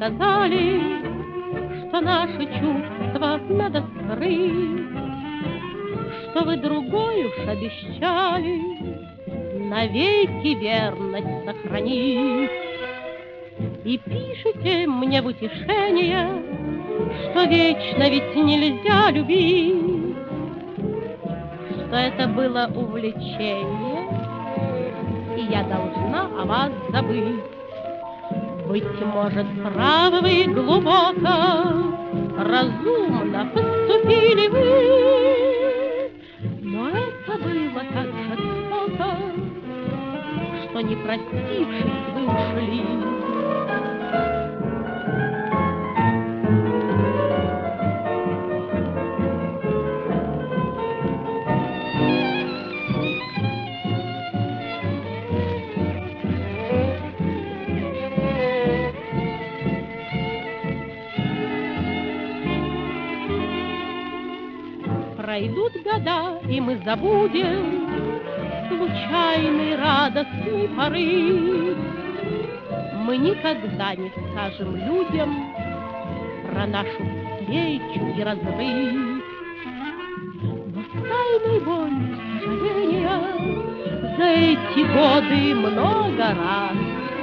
сказали, что наши чувства надо скрыть, что вы другой уж обещали навеки верность сохранить. И пишите мне в утешение, что вечно ведь нельзя любить, что это было увлечение, и я должна о вас забыть. Быть может, правы вы глубоко, разумно поступили вы, но это было так жестоко, что не простившись вы ушли. Пройдут года, и мы забудем случайный радостный порыв. Мы никогда не скажем людям про нашу встречу и разрыв. Но с тайной болью сожаления за эти годы много раз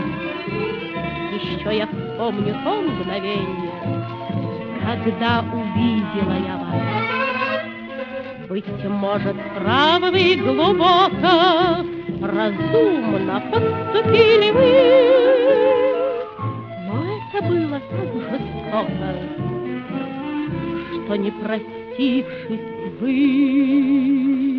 еще я вспомню то мгновение, когда увидела я вас. Быть может, правы вы глубоко, разумно поступили вы, но это было так жестоко, что не простившись вы